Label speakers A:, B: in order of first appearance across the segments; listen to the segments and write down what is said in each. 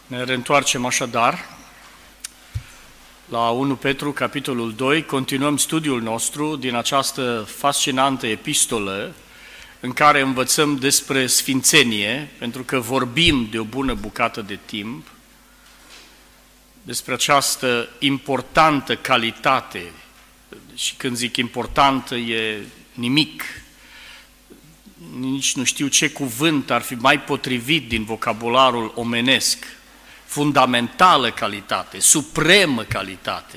A: Ne reîntoarcem așadar la 1 Petru, capitolul 2, continuăm studiul nostru din această fascinantă epistolă în care învățăm despre sfințenie, pentru că vorbim de o bună bucată de timp, despre această importantă calitate, și când zic importantă e nimic, nici nu știu ce cuvânt ar fi mai potrivit din vocabularul omenesc, fundamentală calitate, supremă calitate,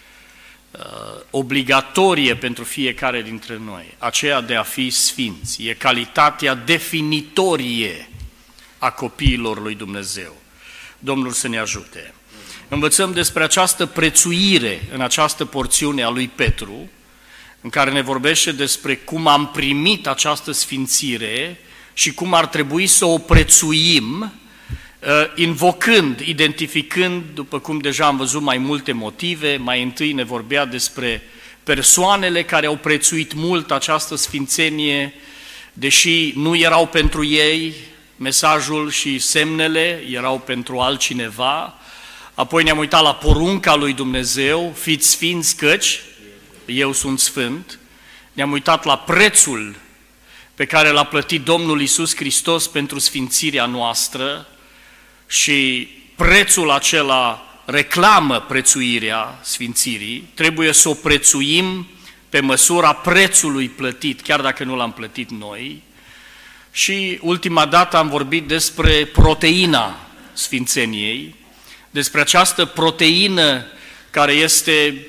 A: obligatorie pentru fiecare dintre noi, aceea de a fi sfinți. E calitatea definitorie a copiilor lui Dumnezeu. Domnul să ne ajute. Învățăm despre această prețuire în această porțiune a lui Petru, în care ne vorbește despre cum am primit această sfințire și cum ar trebui să o prețuim, invocând, identificând, după cum deja am văzut, mai multe motive. Mai întâi ne vorbea despre persoanele care au prețuit mult această sfințenie, deși nu erau pentru ei, mesajul și semnele erau pentru altcineva. Apoi ne-am uitat la porunca lui Dumnezeu, fiți sfinți căci eu sunt sfânt. Ne-am uitat la prețul pe care l-a plătit Domnul Iisus Hristos pentru sfințirea noastră și prețul acela reclamă prețuirea sfințirii. Trebuie să o prețuim pe măsura prețului plătit, chiar dacă nu l-am plătit noi. Și ultima dată am vorbit despre proteina sfințeniei, despre această proteină care este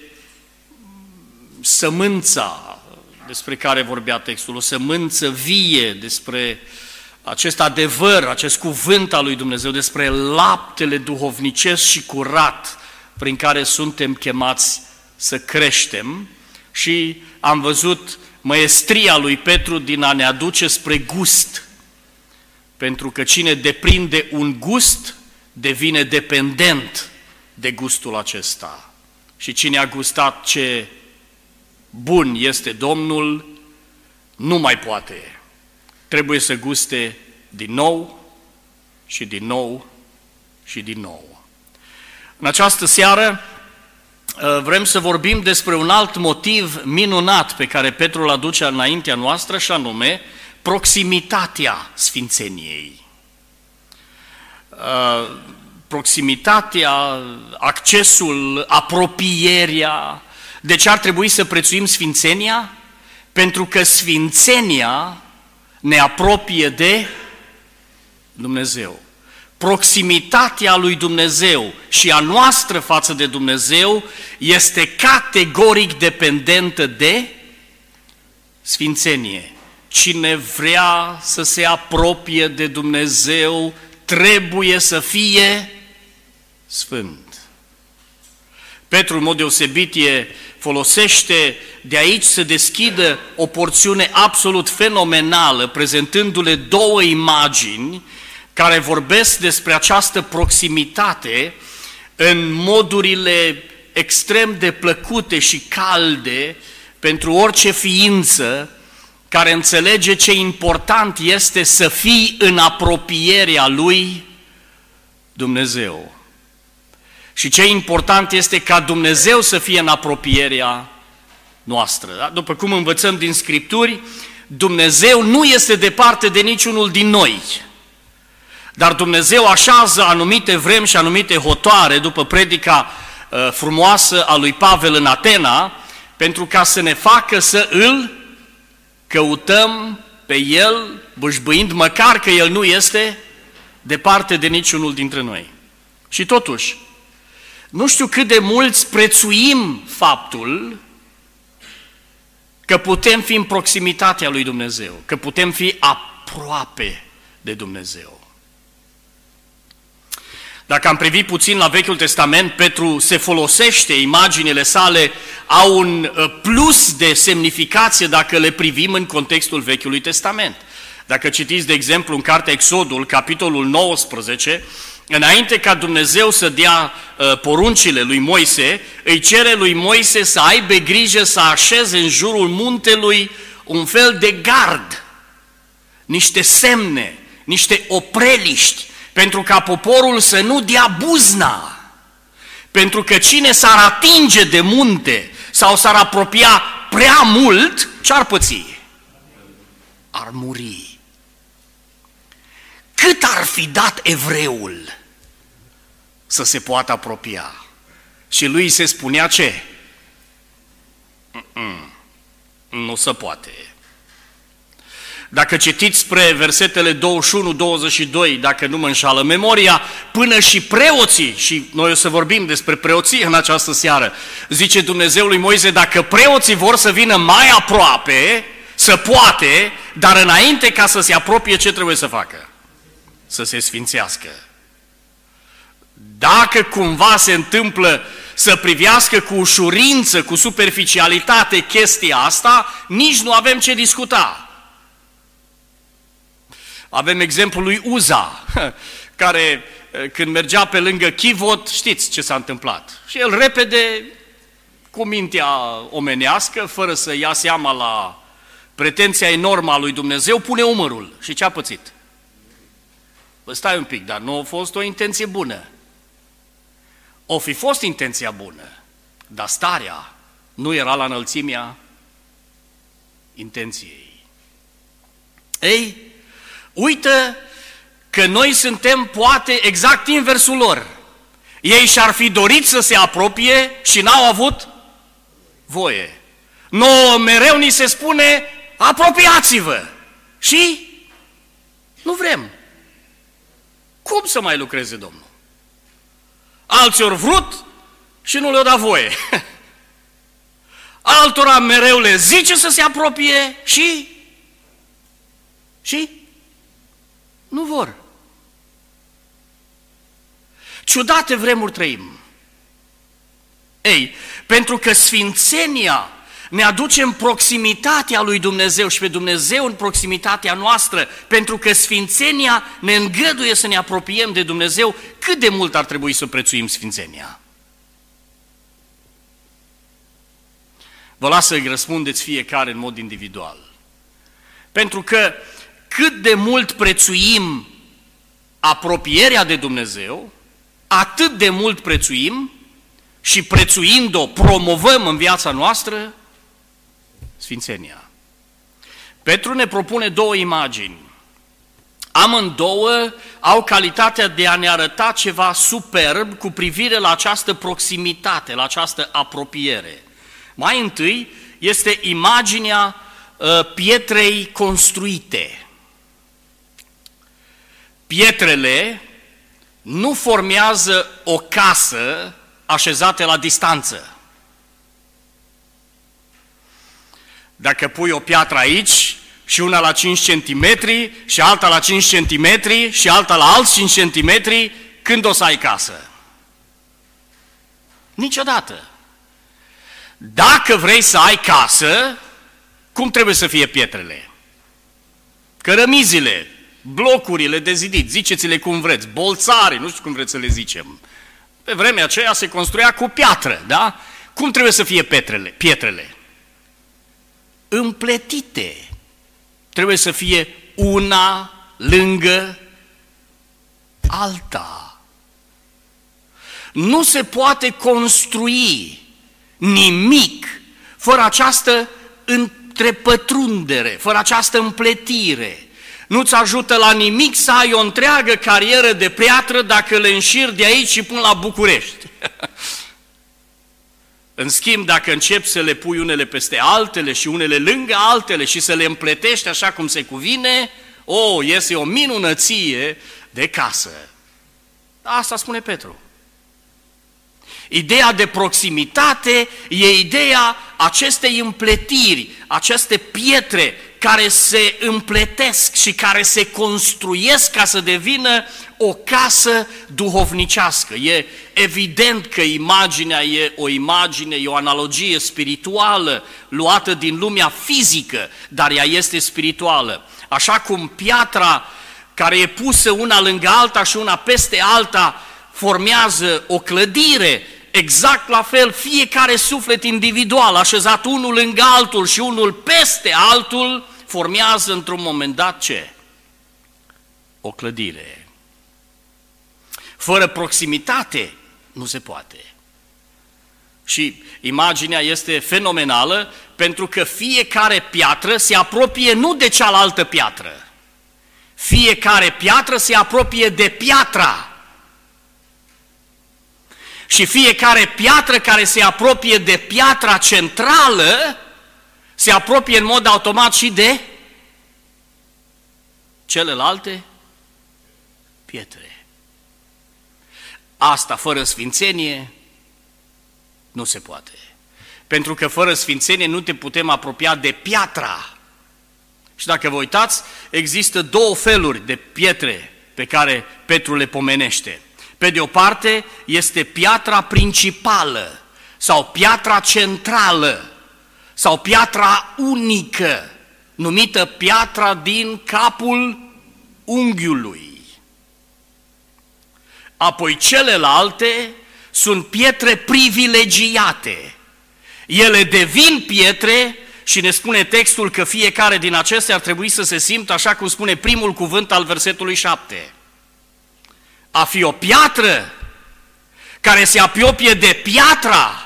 A: sămânța despre care vorbea textul, o sămânță vie, despre acest adevăr, acest cuvânt al lui Dumnezeu, despre laptele duhovnicesc și curat prin care suntem chemați să creștem. Și am văzut măestria lui Petru din a ne aduce spre gust, pentru că cine deprinde un gust devine dependent de gustul acesta. Și cine a gustat ce bun este Domnul, nu mai poate. Trebuie să guste din nou și din nou și din nou. În această seară vrem să vorbim despre un alt motiv minunat pe care Petru îl aduce înaintea noastră, și anume proximitatea sfințeniei. Proximitatea, accesul, apropierea. De ce ar trebui să prețuim sfințenia? Pentru că sfințenia ne apropie de Dumnezeu. Proximitatea lui Dumnezeu și a noastră față de Dumnezeu este categoric dependentă de sfințenie. Cine vrea să se apropie de Dumnezeu trebuie să fie sfânt. Petru, în mod deosebit, folosește de aici să deschidă o porțiune absolut fenomenală, prezentându-le două imagini care vorbesc despre această proximitate în modurile extrem de plăcute și calde pentru orice ființă care înțelege ce important este să fii în apropierea lui Dumnezeu. Și ce important este ca Dumnezeu să fie în apropierea noastră. Da? După cum învățăm din Scripturi, Dumnezeu nu este departe de niciunul din noi. Dar Dumnezeu așează anumite vremi și anumite hotoare, după predica frumoasă a lui Pavel în Atena, pentru ca să ne facă să îl căutăm pe el, bâșbâind, măcar că el nu este departe de niciunul dintre noi. Și totuși, nu știu cât de mulți prețuim faptul că putem fi în proximitatea lui Dumnezeu, că putem fi aproape de Dumnezeu. Dacă am privit puțin la Vechiul Testament, Petru se folosește, imaginile sale au un plus de semnificație dacă le privim în contextul Vechiului Testament. Dacă citiți, de exemplu, în cartea Exodul, capitolul 19, înainte ca Dumnezeu să dea poruncile lui Moise, îi cere lui Moise să aibă grijă să așeze în jurul muntelui un fel de gard, niște semne, niște opreliști, pentru ca poporul să nu dea buzna. Pentru că cine s-ar atinge de munte sau s-ar apropia prea mult, ce-ar păți? Ar muri. Cât ar fi dat evreul să se poată apropia? Și lui se spunea ce? Nu se poate. Dacă citiți spre versetele 21-22, dacă nu mă înșală memoria, până și preoții, și noi o să vorbim despre preoții în această seară, zice Dumnezeu lui Moise, dacă preoții vor să vină mai aproape, să poate, dar înainte ca să se apropie, ce trebuie să facă? Să se sfințească. Dacă cumva se întâmplă să privească cu ușurință, cu superficialitate chestia asta, nici nu avem ce discuta. Avem exemplul lui Uza, care când mergea pe lângă Chivot, știți ce s-a întâmplat. Și el repede, cu mintea omenească, fără să ia seama la pretenția enormă a lui Dumnezeu, pune umărul. Și ce a pățit? Bă, stai un pic, dar nu a fost o intenție bună. O fi fost intenția bună, dar starea nu era la înălțimea intenției. Ei, uită că noi suntem poate exact inversul lor. Ei și-ar fi dorit să se apropie și n-au avut voie. Nouă mereu ni se spune, apropiați-vă. Și nu vrem. Cum să mai lucreze Domnul? Alții ori vrut și nu le-o dat voie. Altora mereu le zice să se apropie și nu vor. Ciudate vremuri trăim. Ei, pentru că sfințenia ne aduce în proximitatea lui Dumnezeu și pe Dumnezeu în proximitatea noastră, pentru că sfințenia ne îngăduie să ne apropiem de Dumnezeu, cât de mult ar trebui să prețuim sfințenia? Vă las să-i răspundeți fiecare în mod individual. Pentru că cât de mult prețuim apropierea de Dumnezeu, atât de mult prețuim și prețuind-o promovăm în viața noastră sfințenia. Petru ne propune două imagini. Amândouă au calitatea de a ne arăta ceva superb cu privire la această proximitate, la această apropiere. Mai întâi este imaginea pietrei construite. Pietrele nu formează o casă așezată la distanță. Dacă pui o piatră aici și una la 5 cm și alta la 5 cm și alta la alți 5 cm, când o să ai casă? Niciodată. Dacă vrei să ai casă, cum trebuie să fie pietrele? Cărămizile, blocurile de zidit, ziceți-le cum vreți, bolțare, nu știu cum vreți să le zicem. Pe vremea aceea se construia cu piatră, da? Cum trebuie să fie pietrele? Împletite. Trebuie să fie una lângă alta. Nu se poate construi nimic fără această întrepătrundere, fără această împletire. Nu-ți ajută la nimic să ai o întreagă carieră de piatră dacă le înșiri de aici și până la București. În schimb, dacă începi să le pui unele peste altele și unele lângă altele și să le împletești așa cum se cuvine, iese o minunăție de casă. Asta spune Petru. Ideea de proximitate e ideea acestei împletiri, aceste pietre care se împletesc și care se construiesc ca să devină o casă duhovnicească. E evident că imaginea e o imagine, e o analogie spirituală luată din lumea fizică, dar ea este spirituală. Așa cum piatra care e pusă una lângă alta și una peste alta formează o clădire, exact la fel fiecare suflet individual, așezat unul lângă altul și unul peste altul, formează într-un moment dat ce? O clădire. Fără proximitate nu se poate. Și imaginea este fenomenală pentru că fiecare piatră se apropie nu de cealaltă piatră. Fiecare piatră se apropie de piatra. Și fiecare piatră care se apropie de piatra centrală se apropie în mod automat și de celelalte pietre. Asta fără sfințenie nu se poate. Pentru că fără sfințenie nu te putem apropia de piatra. Și dacă vă uitați, există două feluri de pietre pe care Petru le pomenește. Pe de o parte este piatra principală sau piatra centrală sau piatra unică, numită piatra din capul unghiului. Apoi celelalte sunt pietre privilegiate. Ele devin pietre și ne spune textul că fiecare din acestea ar trebui să se simtă așa cum spune primul cuvânt al versetului 7. A fi o piatră care se apropie de piatra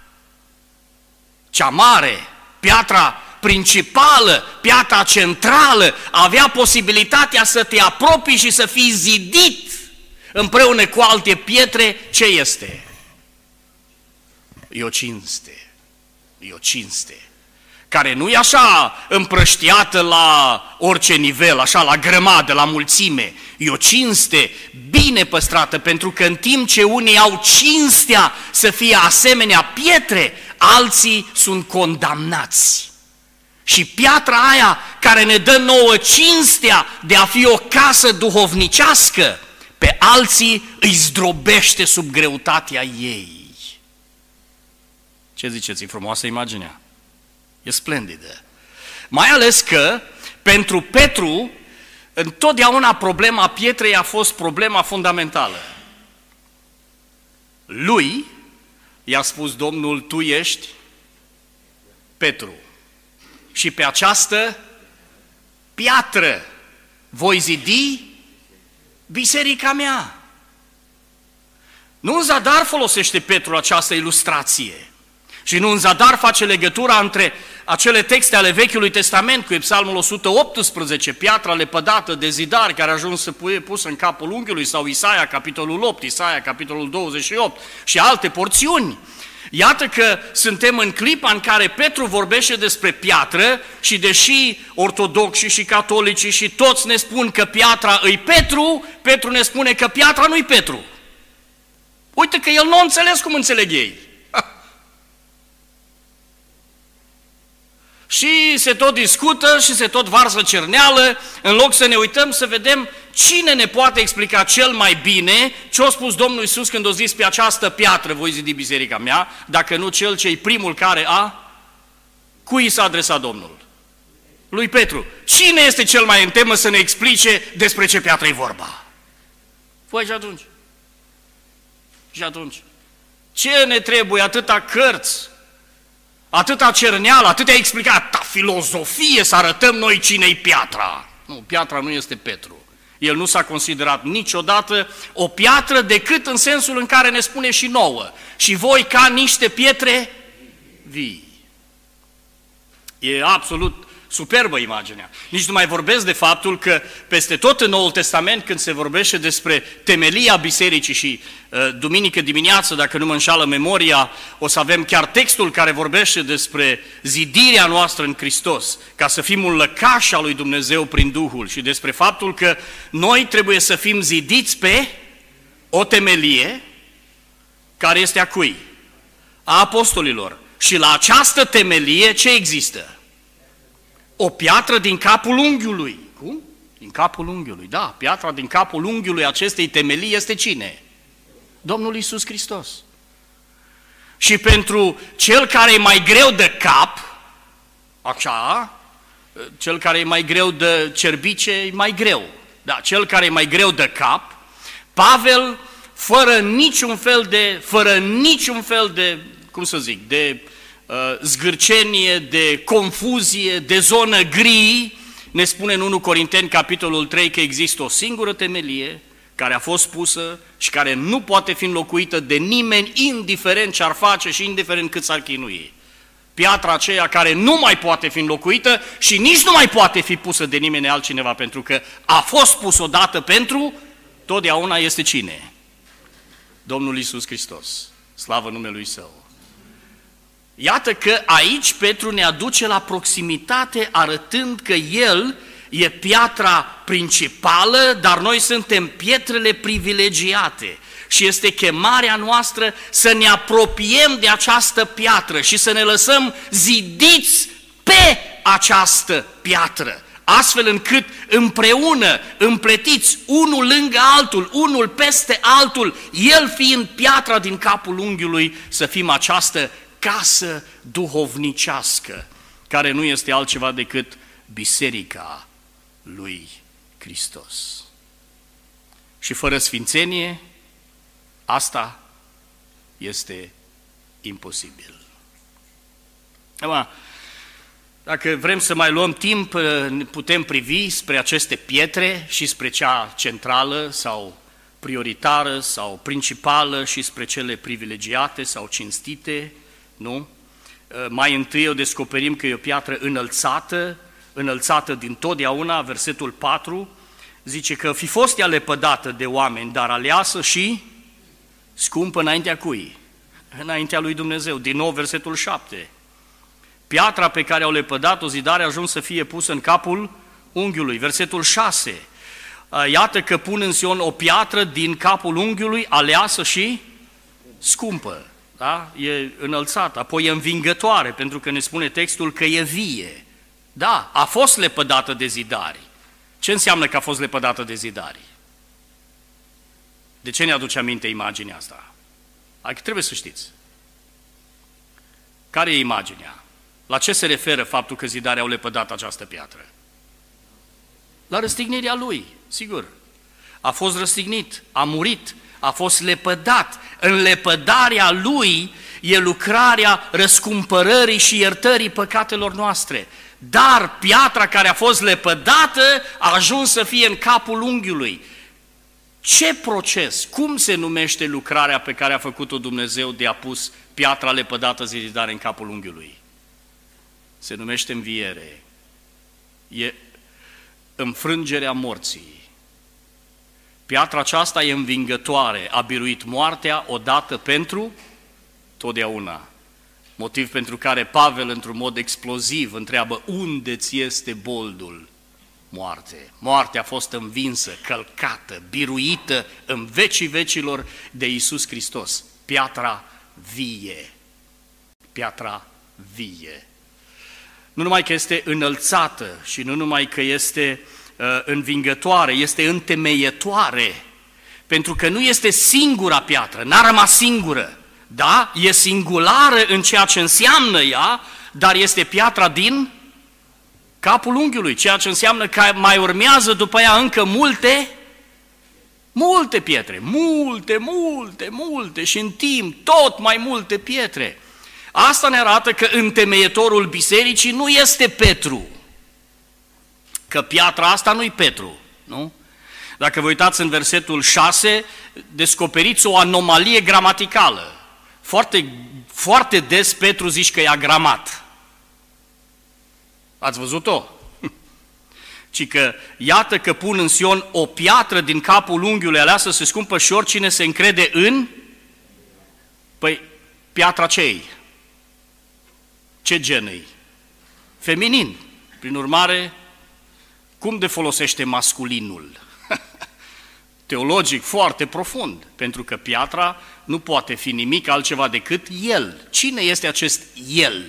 A: cea mare, piatra principală, piatra centrală, avea posibilitatea să te apropii și să fii zidit împreună cu alte pietre. Ce este? E o cinste. E o cinste care nu e așa împrăștiată la orice nivel, așa la grămadă, la mulțime. E o cinste bine păstrată, pentru că în timp ce unii au cinstea să fie asemenea pietre, alții sunt condamnați. Și piatra aia care ne dă nouă cinstea de a fi o casă duhovnicească, pe alții îi zdrobește sub greutatea ei. Ce ziceți? E frumoasă imaginea? E splendidă. Mai ales că pentru Petru întotdeauna problema pietrei a fost problema fundamentală. Lui i-a spus Domnul: tu ești Petru și pe această piatră voi zidi biserica mea. Nu în zadar folosește Petru această ilustrație. Și nu în zadar face legătura între acele texte ale Vechiului Testament, cu Psalmul 118, piatra lepădată de zidar care a ajuns să fie pusă în capul unghiului, sau Isaia, capitolul 8, Isaia, capitolul 28 și alte porțiuni. Iată că suntem în clipa în care Petru vorbește despre piatră și deși ortodoxi și catolicii și toți ne spun că piatra îi Petru, Petru ne spune că piatra nu-i Petru. Uite că el nu a înțeles cum înțeleg ei. Și se tot discută și se tot varsă cerneală, în loc să ne uităm să vedem cine ne poate explica cel mai bine ce a spus Domnul Iisus când a zis: pe această piatră voi zidi biserica mea, dacă nu cel ce-i primul care a... Cui s-a adresat Domnul? Lui Petru. Cine este cel mai în temă să ne explice despre ce piatră e vorba? Păi și atunci? Și atunci? Ce ne trebuie atâta cărți? Atâta cerneală, atâtea explicat, atâta filozofie să arătăm noi cine-i piatra. Nu, piatra nu este Petru. El nu s-a considerat niciodată o piatră decât în sensul în care ne spune și nouă: și voi ca niște pietre vii. E absolut superbă imaginea. Nici nu mai vorbesc de faptul că peste tot în Noul Testament, când se vorbește despre temelia bisericii și duminică dimineață, dacă nu mă înșală memoria, o să avem chiar textul care vorbește despre zidirea noastră în Hristos, ca să fim un lăcaș al lui Dumnezeu prin Duhul, și despre faptul că noi trebuie să fim zidiți pe o temelie care este a cui? A apostolilor. Și la această temelie ce există? O piatră din capul unghiului. Cum? Din capul unghiului, da. Piatra din capul unghiului acestei temelii este cine? Domnul Iisus Hristos. Și pentru cel care e mai greu de cap, așa, cel care e mai greu de cerbice, e mai greu. Da, cel care e mai greu de cap, Pavel, fără niciun fel de, cum să zic, de zgârcenie, de confuzie, de zonă gri, ne spune în 1 Corinteni, capitolul 3, că există o singură temelie care a fost pusă și care nu poate fi înlocuită de nimeni, indiferent ce ar face și indiferent cât s-ar chinui. Piatra aceea care nu mai poate fi înlocuită și nici nu mai poate fi pusă de nimeni altcineva, pentru că a fost pus odată pentru totdeauna, este cine? Domnul Iisus Hristos. Slavă numelui Său. Iată că aici Petru ne aduce la proximitate, arătând că El e piatra principală, dar noi suntem pietrele privilegiate. Și este chemarea noastră să ne apropiem de această piatră și să ne lăsăm zidiți pe această piatră, astfel încât împreună, împletiți unul lângă altul, unul peste altul, El fiind piatra din capul unghiului, să fim această casă duhovnicească, care nu este altceva decât biserica lui Hristos. Și fără sfințenie, asta este imposibil. Dacă vrem să mai luăm timp, putem privi spre aceste pietre și spre cea centrală sau prioritară sau principală și spre cele privilegiate sau cinstite, nu? Mai întâi o descoperim că e o piatră înălțată din totdeauna, versetul 4, zice că fi fost ea lepădată de oameni, dar aleasă și scumpă înaintea cui? Înaintea lui Dumnezeu. Din nou versetul 7. Piatra pe care au lepădat-o zidare a ajuns să fie pusă în capul unghiului. Versetul 6. Iată că pun în Sion o piatră din capul unghiului, aleasă și scumpă. Da? E înălțată. Apoi e învingătoare, pentru că ne spune textul că e vie. Da, a fost lepădată de zidari. Ce înseamnă că a fost lepădată de zidari? De ce ne aduce aminte imaginea asta? Adică trebuie să știți. Care e imaginea? La ce se referă faptul că zidarii au lepădat această piatră? La răstignirea lui, sigur. A fost răstignit, a murit, a fost lepădat. În lepădarea lui e lucrarea răscumpărării și iertării păcatelor noastre. Dar piatra care a fost lepădată a ajuns să fie în capul unghiului. Ce proces, cum se numește lucrarea pe care a făcut-o Dumnezeu de a pus piatra lepădată zidare în capul unghiului? Se numește înviere. E înfrângerea morții. Piatra aceasta e învingătoare, a biruit moartea odată pentru totdeauna. Motiv pentru care Pavel, într-un mod exploziv, întreabă: unde ți este boldul, moarte? Moartea a fost învinsă, călcată, biruită în vecii vecilor de Iisus Hristos. Piatra vie. Piatra vie. Nu numai că este înălțată și nu numai că este învingătoare, este întemeietoare, pentru că nu este singura piatră, n-a rămas singură. Da, e singulară în ceea ce înseamnă ea, dar este piatra din capul unghiului, ceea ce înseamnă că mai urmează după ea încă multe pietre, multe și în timp tot mai multe pietre. Asta ne arată că întemeietorul bisericii nu este Petru, că piatra asta nu-i Petru, nu? Dacă vă uitați în versetul 6, descoperiți o anomalie gramaticală. Foarte des Petru zice că e agramat. Ați văzut-o? Ci că iată că pun în Sion o piatră din capul unghiului aleasă să scumpă și oricine se încrede în... Păi, piatra ce-i? Ce gen-i? Feminin. Prin urmare, cum de folosește masculinul? Teologic foarte profund, pentru că piatra nu poate fi nimic altceva decât El. Cine este acest El?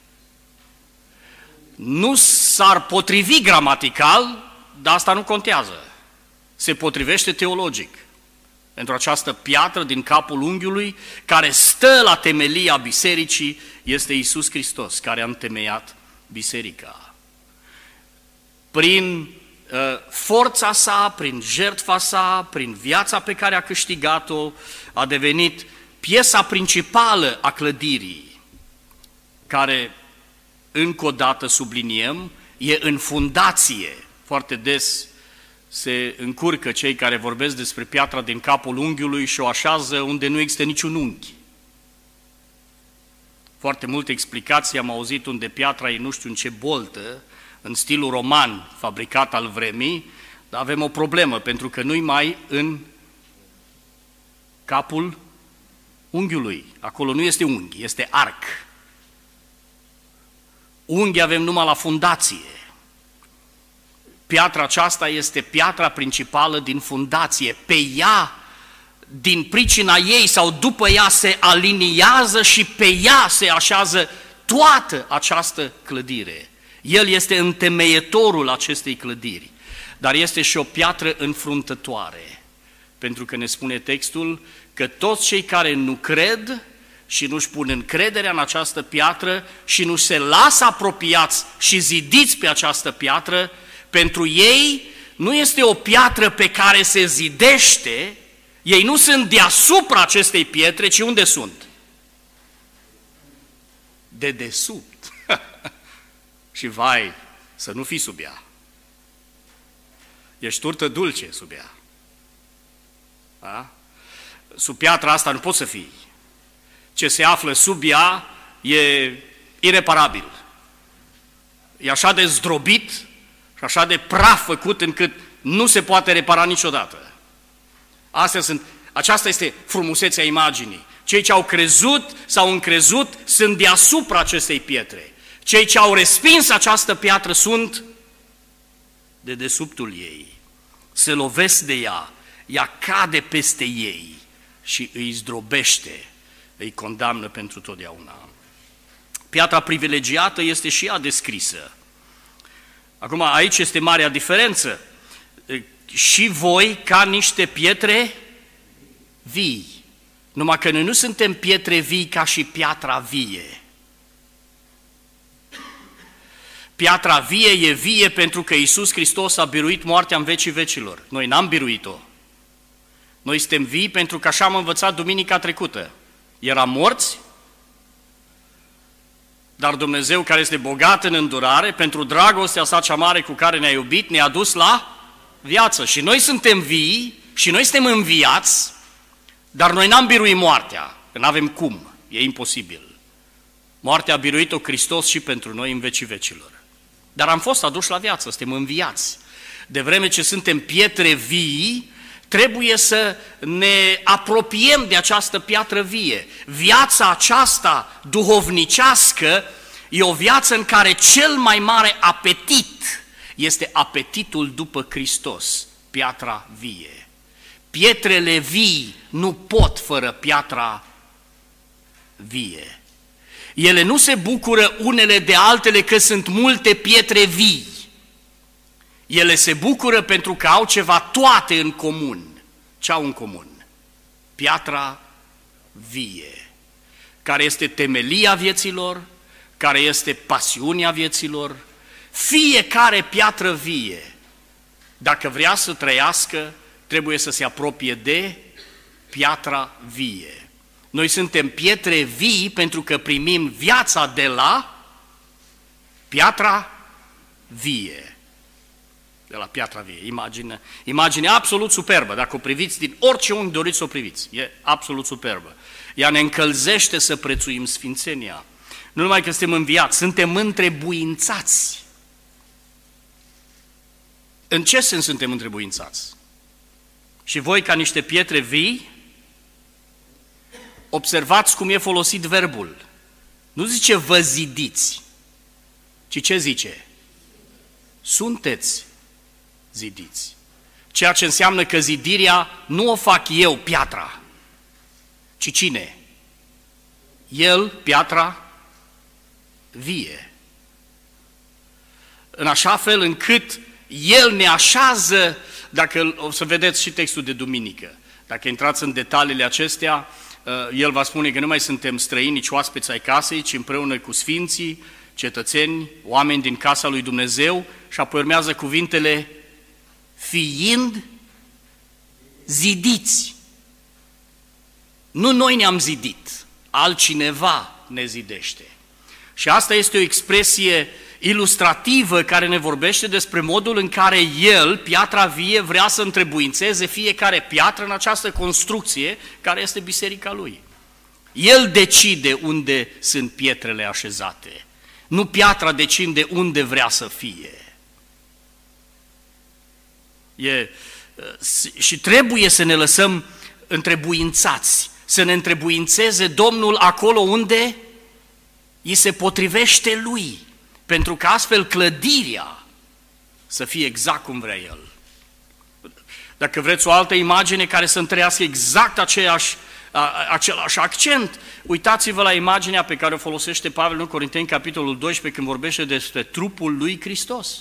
A: Nu s-ar potrivi gramatical, dar asta nu contează. Se potrivește teologic. Pentru această piatră din capul unghiului, care stă la temelia bisericii, este Iisus Hristos, care a întemeiat biserica. Prin forța sa, prin jertfa sa, prin viața pe care a câștigat-o, a devenit piesa principală a clădirii, care, încă o dată subliniem, e în fundație. Foarte des se încurcă cei care vorbesc despre piatra din capul unghiului și o așează unde nu există niciun unghi. Foarte multe explicații am auzit unde piatra e nu știu în ce boltă, în stilul roman fabricat al vremii, dar avem o problemă, pentru că nu-i mai în capul unghiului. Acolo nu este unghi, este arc. Unghi avem numai la fundație. Piatra aceasta este piatra principală din fundație. Pe ea, din pricina ei sau după ea se aliniază și pe ea se așează toată această clădire. El este întemeietorul acestei clădiri, dar este și o piatră înfruntătoare, pentru că ne spune textul că toți cei care nu cred și nu-și pun încrederea în această piatră și nu se lasă apropiați și zidiți pe această piatră, pentru ei nu este o piatră pe care se zidește, ei nu sunt deasupra acestei pietre, ci unde sunt? De desubt. Și vai, să nu fii sub ea. Ești turtă dulce sub ea. Da? Sub piatra asta nu poți să fii. Ce se află sub ea e ireparabil. E așa de zdrobit și așa de praf făcut încât nu se poate repara niciodată. Aceasta este frumusețea imaginii. Cei ce au crezut sau încrezut sunt deasupra acestei pietre. Cei ce au respins această piatră sunt de desubtul ei. Se lovesc de ea, ea cade peste ei și îi zdrobește, îi condamnă pentru totdeauna. Piatra privilegiată este și ea descrisă. Acum, aici este marea diferență. Și voi ca niște pietre vii. Numai că noi nu suntem pietre vii ca și piatra vie. Piatra vie e vie pentru că Iisus Hristos a biruit moartea în vecii vecilor. Noi n-am biruit-o. Noi suntem vii pentru că așa am învățat duminica trecută. Eram morți, dar Dumnezeu, care este bogat în îndurare, pentru dragostea sa cea mare cu care ne-a iubit, ne-a dus la viață. Și noi suntem vii și noi suntem înviați, dar noi n-am biruit moartea, că n-avem cum, e imposibil. Moartea a biruit-o Hristos și pentru noi în vecii vecilor. Dar am fost aduși la viață, suntem înviați. De vreme ce suntem pietre vii, trebuie să ne apropiem de această piatră vie. Viața aceasta duhovnicească e o viață în care cel mai mare apetit este apetitul după Hristos, piatra vie. Pietrele vii nu pot fără piatra vie. Ele nu se bucură unele de altele că sunt multe pietre vii. Ele se bucură pentru că au ceva toate în comun. Ce au în comun? Piatra vie, care este temelia vieților, care este pasiunea vieților. Fiecare piatră vie, dacă vrea să trăiască, trebuie să se apropie de piatra vie. Noi suntem pietre vii pentru că primim viața de la piatra vie. De la piatra vie. Imagine absolut superbă. Dacă o priviți din orice unghi doriți să o priviți. E absolut superbă. Ea ne încălzește să prețuim sfințenia. Nu numai că suntem înviați, suntem întrebuințați. În ce sens suntem întrebuințați? Și voi, ca niște pietre vii, observați cum e folosit verbul. Nu zice vă zidiți, ci ce zice? Sunteți zidiți. Ceea ce înseamnă că zidirea nu o fac eu, piatra, ci cine? El, piatra vie. În așa fel încât El ne așează, dacă o să vedeți și textul de duminică, dacă intrați în detaliile acestea, El va spune că nu mai suntem străini, nici oaspeți ai casei, ci împreună cu sfinții, cetățeni, oameni din casa lui Dumnezeu, și apoi urmează cuvintele fiind zidiți. Nu noi ne-am zidit, altcineva ne zidește. Și asta este o expresie ilustrativă care ne vorbește despre modul în care el, piatra vie, vrea să întrebuințeze fiecare piatră în această construcție care este biserica lui. El decide unde sunt pietrele așezate, nu piatra decide unde vrea să fie. Și trebuie să ne lăsăm întrebuințați, să ne întrebuințeze Domnul acolo unde îi se potrivește lui, pentru că astfel clădirea să fie exact cum vrea el. Dacă vreți o altă imagine care să întărească exact același accent, uitați-vă la imaginea pe care o folosește Pavel în Corinteni, capitolul 12, când vorbește despre trupul lui Hristos.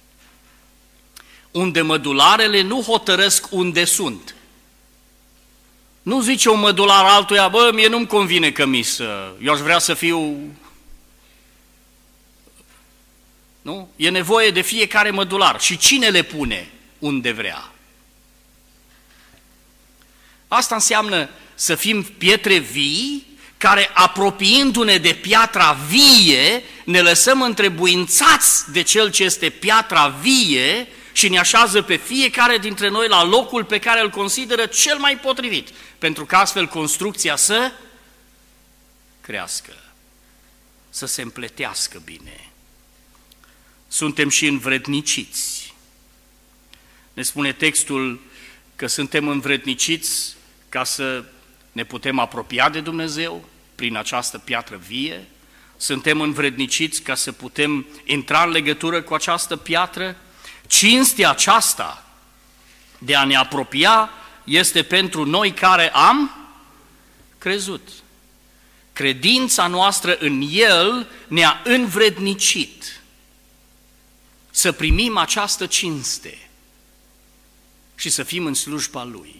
A: Unde mădularele nu hotărăsc unde sunt. Nu zice un mădular altuia, bă, mie nu-mi convine cămisă, eu aș vrea să fiu... Nu? E nevoie de fiecare mădular. Și cine le pune unde vrea? Asta înseamnă să fim pietre vii, care apropiindu-ne de piatra vie, ne lăsăm întrebuințați de cel ce este piatra vie și ne așează pe fiecare dintre noi la locul pe care îl consideră cel mai potrivit, pentru că astfel construcția să crească, să se împletească bine. Suntem și învredniciți. Ne spune textul că suntem învredniciți ca să ne putem apropia de Dumnezeu prin această piatră vie. Suntem învredniciți ca să putem intra în legătură cu această piatră. Cinstea aceasta de a ne apropia este pentru noi care am crezut. Credința noastră în El ne-a învrednicit să primim această cinste și să fim în slujba Lui.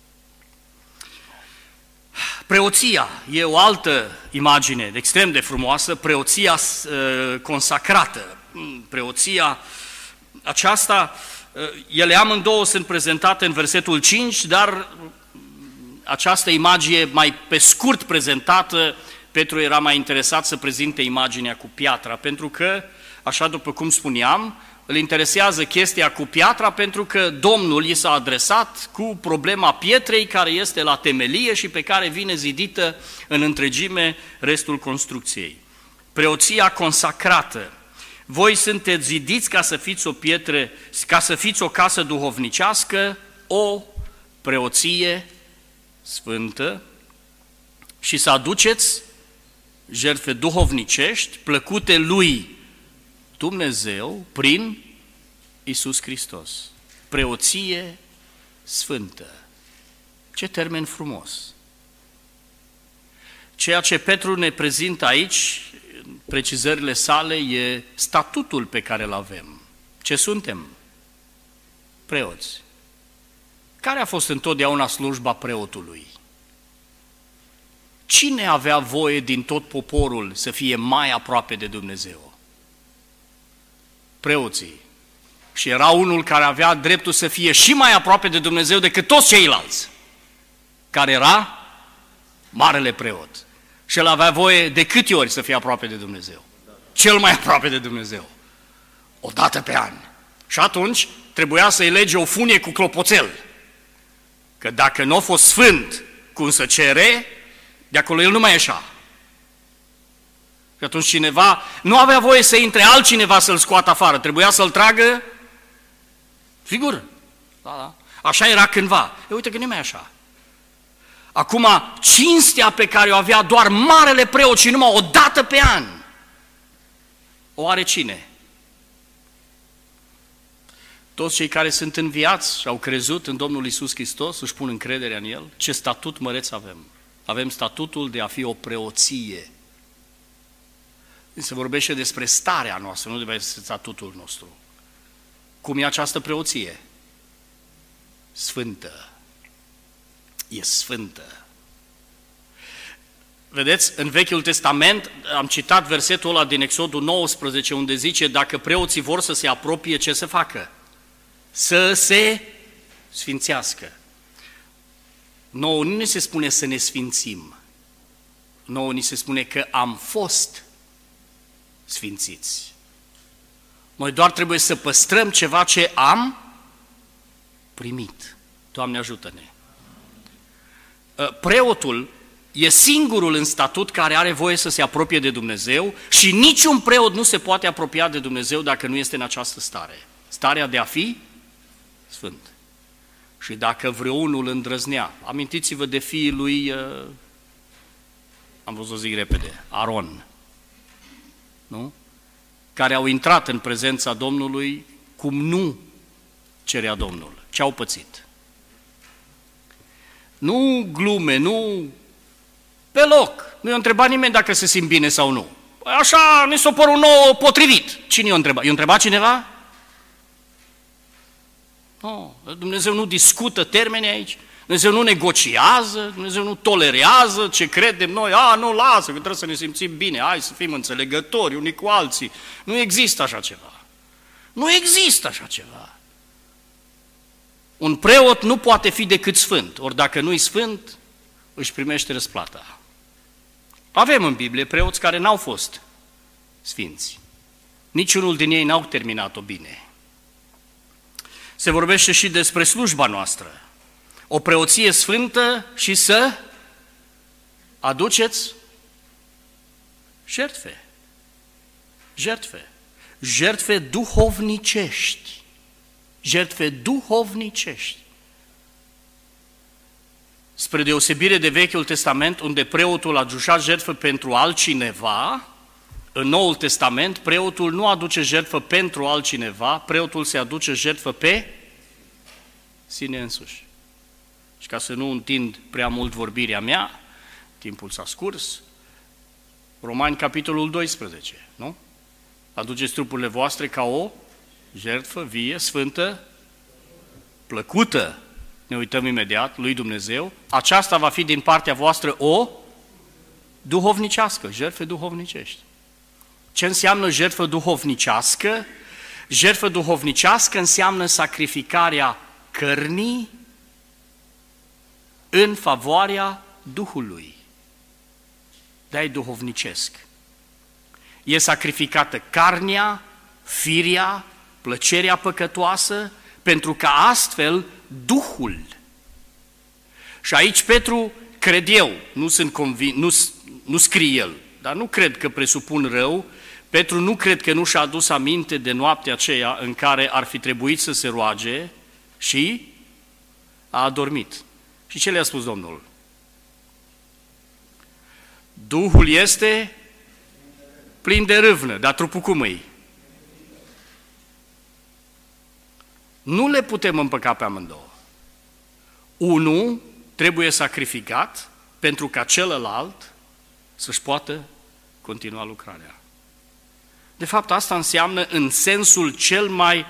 A: Preoția e o altă imagine extrem de frumoasă, preoția consacrată. Preoția aceasta, ele amândouă sunt prezentate în versetul 5, dar această imagine mai pe scurt prezentată, Petru era mai interesat să prezinte imaginea cu piatra, pentru că, așa după cum spuneam, îl interesează chestia cu piatra pentru că Domnul i s-a adresat cu problema pietrei care este la temelie și pe care vine zidită în întregime restul construcției. Preoția consacrată. Voi sunteți zidiți ca să fiți o pietre, ca să fiți o casă duhovnicească, o preoție sfântă și să aduceți jertfe duhovnicești plăcute lui Dumnezeu prin Iisus Hristos. Preoție sfântă. Ce termen frumos! Ceea ce Petru ne prezintă aici, precizările sale, e statutul pe care îl avem. Ce suntem? Preoți. Care a fost întotdeauna slujba preotului? Cine avea voie din tot poporul să fie mai aproape de Dumnezeu? Preoții. Și era unul care avea dreptul să fie și mai aproape de Dumnezeu decât toți ceilalți, care era marele preot. Și el avea voie de câte ori să fie aproape de Dumnezeu? Cel mai aproape de Dumnezeu. O dată pe an. Și atunci trebuia să-i lege o funie cu clopoțel. Că dacă nu a fost sfânt cum se cere, de acolo el nu mai ieșea. Și atunci cineva nu avea voie să intre altcineva să-l scoată afară, trebuia să-l tragă, sigur, da. Așa era cândva. Uite că nu mai așa. Acum, cinstea pe care o avea doar marele preot și numai o dată pe an, o are cine? Toți cei care sunt înviați și au crezut în Domnul Iisus Hristos, își pun încrederea în El. Ce statut măreț avem? Avem statutul de a fi o preoție. Se vorbește despre starea noastră, nu despre statutul nostru. Cum e această preoție? Sfântă. E sfântă. Vedeți, în Vechiul Testament am citat versetul ăla din Exodul 19, unde zice, dacă preoții vor să se apropie, ce să facă? Să se sfințească. Nouă nu ne se spune să ne sfințim. Nouă ni se spune că am fost sfințiți. Noi doar trebuie să păstrăm ceva ce am primit. Doamne ajută-ne! Preotul e singurul în statut care are voie să se apropie de Dumnezeu și niciun preot nu se poate apropia de Dumnezeu dacă nu este în această stare. Starea de a fi sfânt. Și dacă vreunul îndrăznea, amintiți-vă de fiii lui, am vrut să zic repede, Aron, nu? Care au intrat în prezența Domnului cum nu cerea Domnul. Ce au pățit? Nu glume, nu pe loc. Nu i-a întrebat nimeni dacă se simt bine sau nu. Așa ne s-a părut nou potrivit. Cine i-a întrebat? I-a întrebat cineva? Nu. Dumnezeu nu discută termeni aici. Dumnezeu nu negociază, Dumnezeu nu tolerează ce credem noi. Nu, lasă, că trebuie să ne simțim bine. Hai să fim înțelegători unii cu alții. Nu există așa ceva. Nu există așa ceva. Un preot nu poate fi decât sfânt, ori dacă nu-i sfânt, își primește răsplata. Avem în Biblie preoți care n-au fost sfinți. Niciunul din ei n-au terminat-o bine. Se vorbește și despre slujba noastră. O preoție sfântă și să aduceți jertfe. Jertfe. Jertfe duhovnicești. Jertfe duhovnicești. Spre deosebire de Vechiul Testament, unde preotul aducea jertfă pentru altcineva, în Noul Testament, preotul nu aduce jertfă pentru altcineva, preotul se aduce jertfă pe sine însuși. Și ca să nu întind prea mult vorbirea mea, timpul s-a scurs, Romani, capitolul 12, nu? Aduceți trupurile voastre ca o jertfă vie, sfântă, plăcută, ne uităm imediat, lui Dumnezeu, aceasta va fi din partea voastră o duhovnicească, jertfe duhovnicești. Ce înseamnă jertfă duhovnicească? Jertfă duhovnicească înseamnă sacrificarea cărnii în favoarea Duhului. De-aia e duhovnicesc. E sacrificată carnea, firea, plăcerea păcătoasă, pentru că astfel Duhul. Și aici Petru, cred eu, nu scrie el, dar nu cred că presupun rău, Petru nu cred că nu și-a adus aminte de noaptea aceea în care ar fi trebuit să se roage și a adormit. Și ce le-a spus Domnul? Duhul este plin de râvnă, dar trupul cum e? Nu le putem împăca pe amândouă. Unul trebuie sacrificat pentru ca celălalt să-și poată continua lucrarea. De fapt, asta înseamnă în sensul cel mai,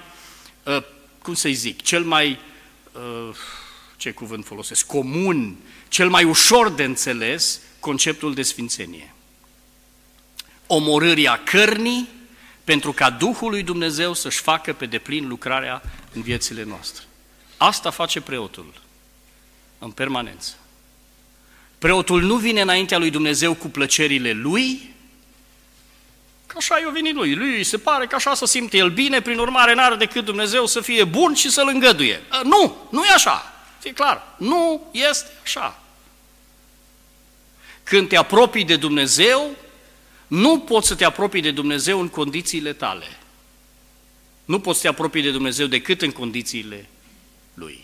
A: ce cuvânt folosesc, comun, cel mai ușor de înțeles, conceptul de sfințenie. Omorârea cărnii pentru ca Duhul lui Dumnezeu să-și facă pe deplin lucrarea în viețile noastre. Asta face preotul în permanență. Preotul nu vine înaintea lui Dumnezeu cu plăcerile lui, că așa i-a venit lui. Lui se pare că așa se simte el bine, prin urmare n-are decât Dumnezeu să fie bun și să-l îngăduie. Nu e așa. Fie clar, nu este așa. Când te apropii de Dumnezeu, nu poți să te apropii de Dumnezeu în condițiile tale. Nu poți să te apropii de Dumnezeu decât în condițiile Lui.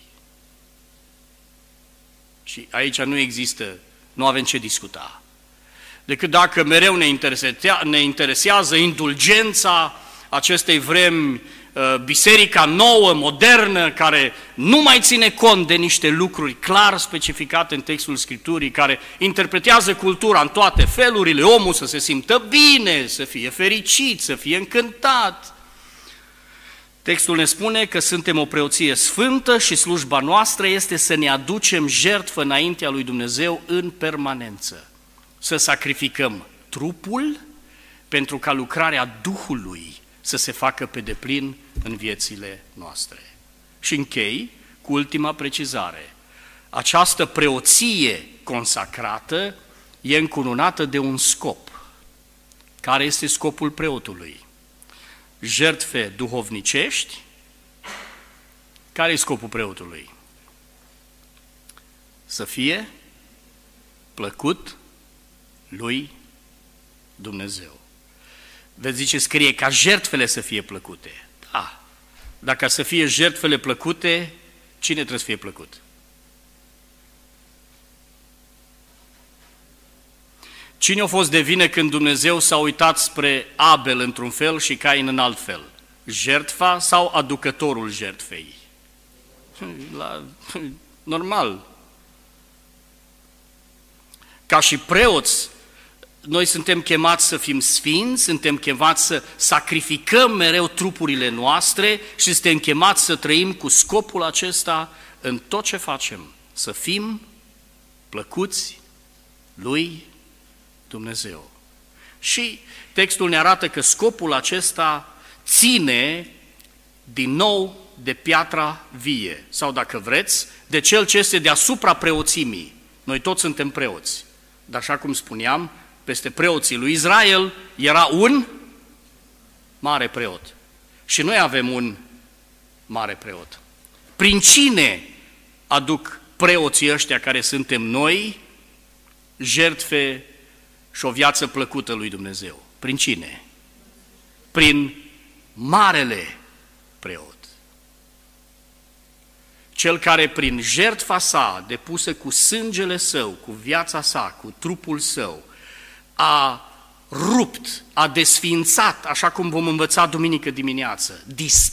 A: Și aici nu avem ce discuta. Decât dacă mereu ne interesează indulgența acestei vremi, biserica nouă, modernă, care nu mai ține cont de niște lucruri clar specificate în textul Scripturii, care interpretează cultura în toate felurile, omul să se simtă bine, să fie fericit, să fie încântat. Textul ne spune că suntem o preoție sfântă și slujba noastră este să ne aducem jertfă înaintea lui Dumnezeu în permanență. Să sacrificăm trupul pentru ca lucrarea Duhului să se facă pe deplin în viețile noastre. Și închei cu ultima precizare. Această preoție consacrată e încununată de un scop. Care este scopul preotului? jertfe duhovnicești, care e scopul preotului? Să fie plăcut lui Dumnezeu. Veți zice, scrie ca jertfele să fie plăcute. Da. Dacă să fie jertfele plăcute, cine trebuie să fie plăcut? Cine a fost de vină când Dumnezeu s-a uitat spre Abel într-un fel și Cain în alt fel? Jertfa sau aducătorul jertfei? Normal. Ca și preoți, noi suntem chemați să fim sfinți, suntem chemați să sacrificăm mereu trupurile noastre și suntem chemați să trăim cu scopul acesta în tot ce facem, să fim plăcuți lui Dumnezeu. Și textul ne arată că scopul acesta ține din nou de piatra vie, sau dacă vreți, de cel ce este deasupra preoțimii. Noi toți suntem preoți, dar așa cum spuneam, peste preoții lui Israel era un mare preot. Și noi avem un mare preot. Prin cine aduc preoții ăștia care suntem noi jertfe și o viață plăcută lui Dumnezeu? Prin cine? Prin marele preot. Cel care prin jertfa sa, depusă cu sângele său, cu viața sa, cu trupul său, a rupt, a desființat, așa cum vom învăța duminică dimineață,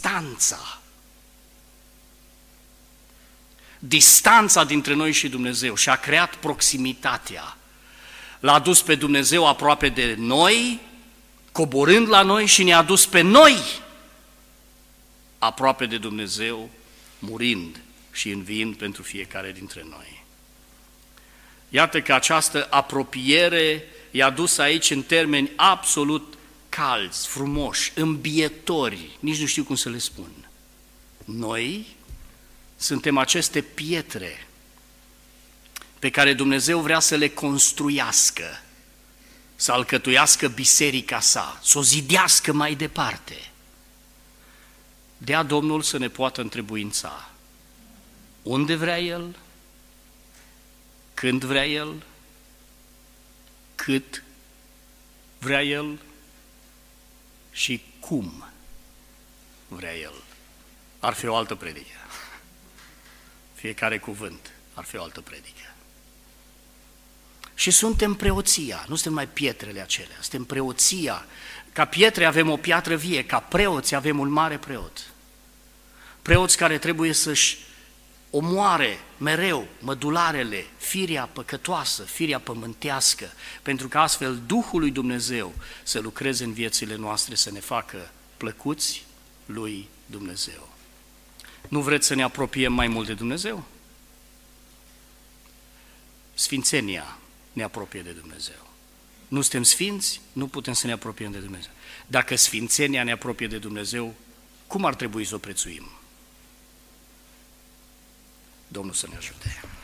A: distanța dintre noi și Dumnezeu și a creat proximitatea. L-a adus pe Dumnezeu aproape de noi, coborând la noi și ne-a adus pe noi aproape de Dumnezeu, murind și înviind pentru fiecare dintre noi. Iată că această apropiere i-a dus aici în termeni absolut calzi, frumoși, îmbietori, nici nu știu cum să le spun. Noi suntem aceste pietre pe care Dumnezeu vrea să le construiască, să alcătuiască biserica sa, să o zidească mai departe. Dea Domnul să ne poată întrebuința unde vrea El, când vrea El, cât vrea El și cum vrea El. Ar fi o altă predică. Fiecare cuvânt ar fi o altă predică. Și suntem preoția, nu suntem mai pietrele acelea, suntem preoția. Ca pietre avem o piatră vie, ca preoți avem un mare preot. Preoți care trebuie să-și omoare mereu mădularele, firea păcătoasă, firea pământească, pentru că astfel Duhul lui Dumnezeu să lucreze în viețile noastre, să ne facă plăcuți lui Dumnezeu. Nu vreți să ne apropiem mai mult de Dumnezeu? Sfințenia ne apropie de Dumnezeu. Nu suntem sfinți, nu putem să ne apropiem de Dumnezeu. Dacă sfințenia ne apropie de Dumnezeu, cum ar trebui să o prețuim? Domnul să ne ajute.